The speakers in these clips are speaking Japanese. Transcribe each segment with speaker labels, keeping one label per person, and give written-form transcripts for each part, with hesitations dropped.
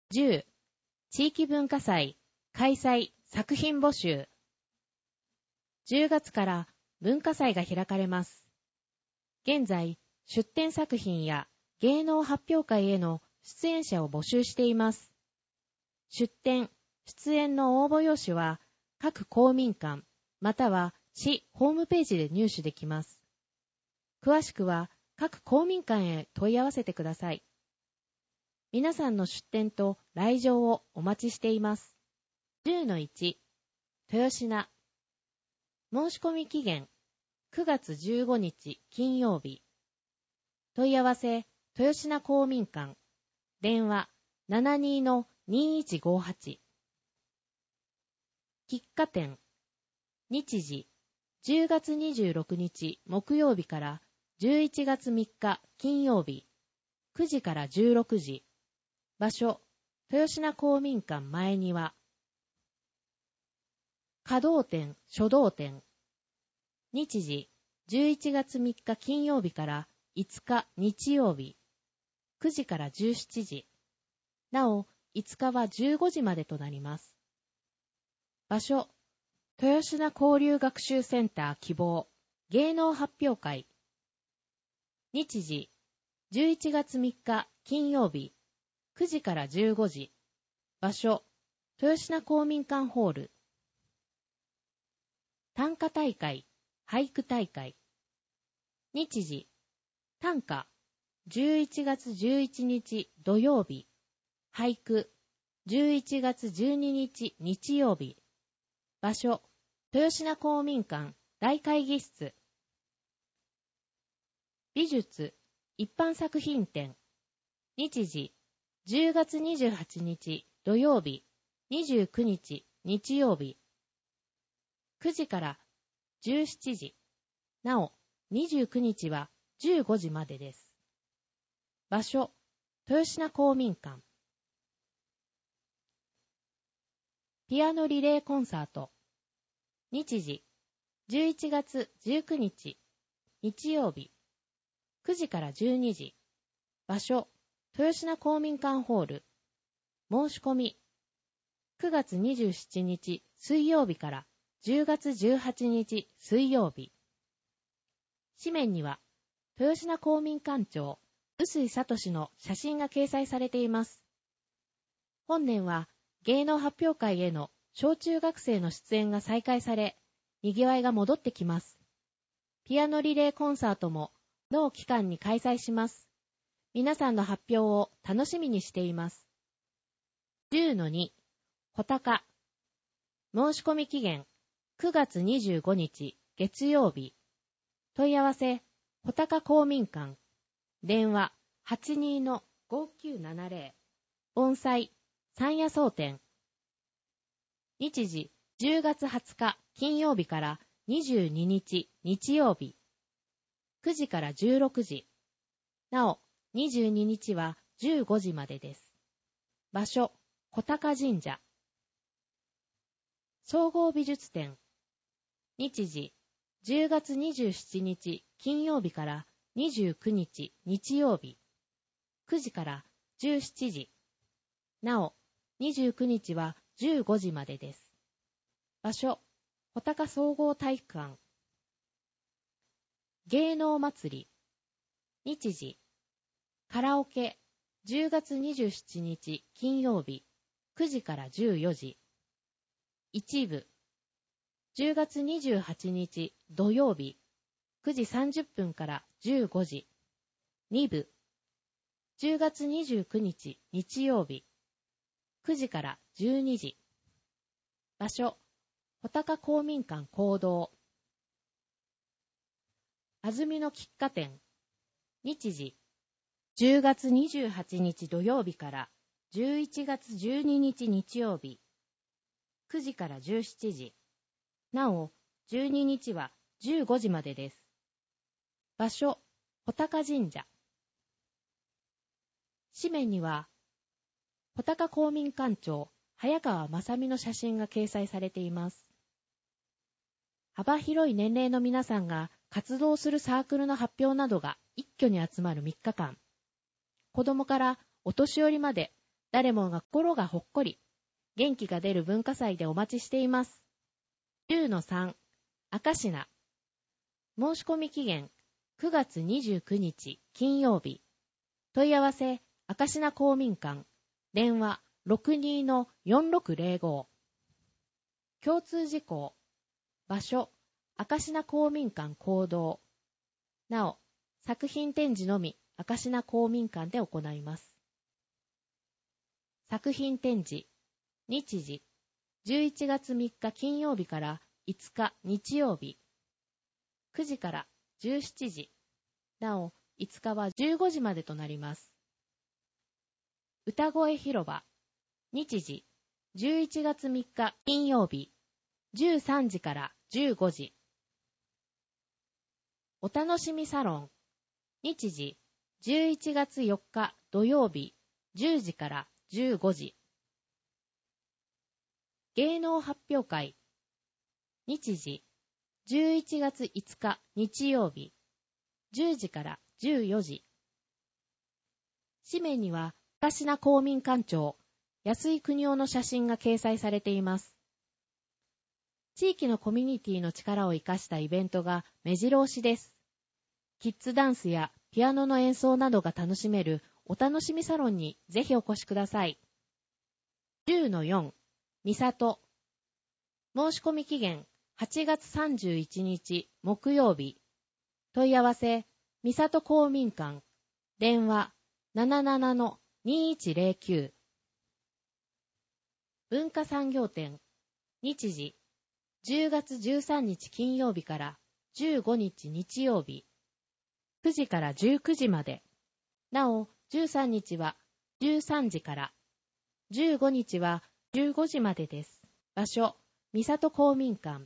Speaker 1: 10、地域文化祭開催作品募集。10月から文化祭が開かれます。現在、出展作品や芸能発表会への出演者を募集しています。出展、出演の応募用紙は各公民館または市ホームページで入手できます。詳しくは各公民館へ問い合わせてください。皆さんの出展と来場をお待ちしています。10-1、豊品。申し込み期限、9月15日金曜日。問い合わせ、豊品公民館。電話、72-2158。喫茶店。日時、10月26日木曜日から11月3日金曜日。9時から16時。場所、豊品公民館前庭。華道店、書道店。日時、11月3日金曜日から5日日曜日。9時から17時。なお、5日は15時までとなります。場所、豊品交流学習センター希望、芸能発表会。日時、11月3日金曜日。9時から15時。場所、豊品公民館ホール。短歌大会、俳句大会。日時、短歌、11月11日土曜日。俳句、11月12日日曜日。場所、豊品公民館大会議室。美術、一般作品展。日時、10月28日土曜日、29日日曜日。9時から17時。なお、29日は15時までです。場所、豊品公民館。ピアノリレーコンサート。日時、11月19日日曜日。9時から12時。場所、豊品公民館ホール。申し込み。9月27日水曜日から10月18日水曜日。紙面には、豊品公民館長、臼井聡の写真が掲載されています。本年は、芸能発表会への小中学生の出演が再開され、賑わいが戻ってきます。ピアノリレーコンサートも、同期間に開催します。皆さんの発表を楽しみにしています。10-2、穂高。申し込み期限、9月25日月曜日。問い合わせ、穂高公民館。電話、82-5970。盆栽、山野草店。日時、10月20日金曜日から22日日曜日。9時から16時。なお、22日は15時までです。場所、穂高神社。総合美術展。日時、10月27日金曜日から29日日曜日。9時から17時。なお、29日は15時までです。場所、穂高総合体育館。芸能祭り。日時、カラオケ、10月27日金曜日、9時から14時。一部、10月28日土曜日、9時30分から15時。二部、10月29日日曜日、9時から12時。場所、穂高公民館講堂。安曇野喫茶店。日時、10月28日土曜日から11月12日日曜日。9時から17時。なお、12日は15時までです。場所、穂高神社。紙面には、穂高公民館長、早川正美の写真が掲載されています。幅広い年齢の皆さんが活動するサークルの発表などが一挙に集まる3日間。子供からお年寄りまで誰もが心がほっこり、元気が出る文化祭でお待ちしています。10-3、赤品。申し込み期限、9月29日金曜日。問い合わせ、赤品公民館。電話、62-4605。共通事項。場所、赤品公民館講堂。なお、作品展示のみ、赤品公民館で行います。作品展示、日時、11月3日金曜日から5日日曜日、9時から17時、なお、5日は15時までとなります。歌声広場、日時、11月3日金曜日、13時から15時。お楽しみサロン、日時、11月4日土曜日、10時から15時。芸能発表会、日時、11月5日日曜日、10時から14時。紙面には、赤品公民館長、安井邦夫の写真が掲載されています。地域のコミュニティの力を生かしたイベントが目白押しです。キッズダンスやピアノの演奏などが楽しめるお楽しみサロンにぜひお越しください。10-4、三郷。申し込み期限、8月31日木曜日。問い合わせ、三郷公民館。電話、77-2109。文化産業展。日時、10月13日金曜日から15日日曜日。9時から19時まで。なお、13日は13時から、15日は15時までです。場所、三郷公民館。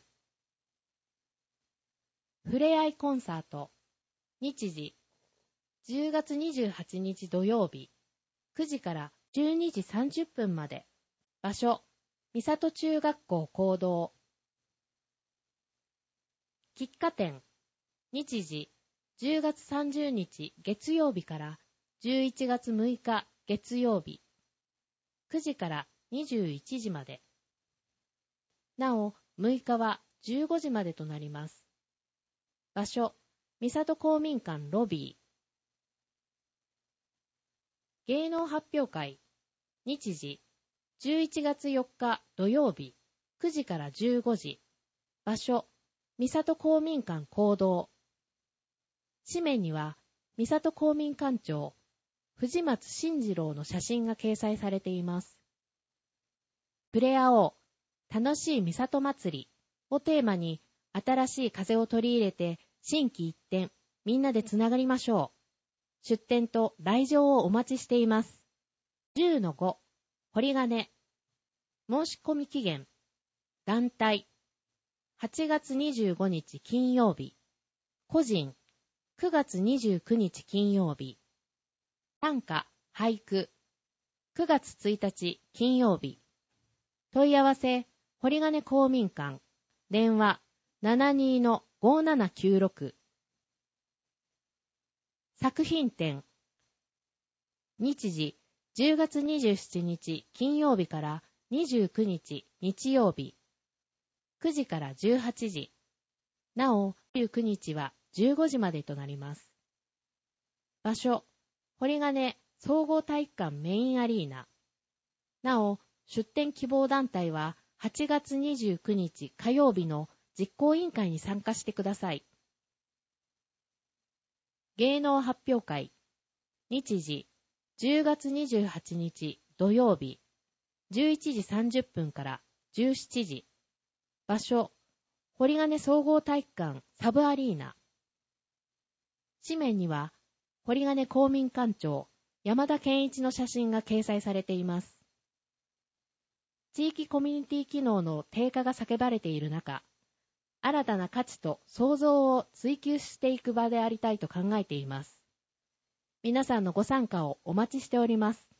Speaker 1: ふれあいコンサート。日時、10月28日土曜日、9時から12時30分まで。場所、三郷中学校講堂。喫茶店。日時、10月30日月曜日から11月6日月曜日。9時から21時まで。なお、6日は15時までとなります。場所、三郷公民館ロビー。芸能発表会。日時、11月4日土曜日、9時から15時。場所、三郷公民館講堂。紙面には、三郷公民館長、藤松慎次郎の写真が掲載されています。ふれあおう、楽しい三郷祭りをテーマに、新しい風を取り入れて、心機一転、みんなでつながりましょう。出店と来場をお待ちしています。10-5、堀金。申し込み期限。団体。8月25日金曜日。個人。9月29日金曜日。短歌、俳句。9月1日金曜日。問い合わせ、堀金公民館。電話、72-5796。作品展。日時、10月27日金曜日から29日日曜日。9時から18時。なお、19日は15時までとなります。場所、堀金総合体育館メインアリーナ。なお、出展希望団体は8月29日火曜日の実行委員会に参加してください。芸能発表会。日時、10月28日土曜日、11時30分から17時。場所、堀金総合体育館サブアリーナ。紙面には、堀金公民館長、山田健一の写真が掲載されています。地域コミュニティ機能の低下が叫ばれている中、新たな価値と創造を追求していく場でありたいと考えています。皆さんのご参加をお待ちしております。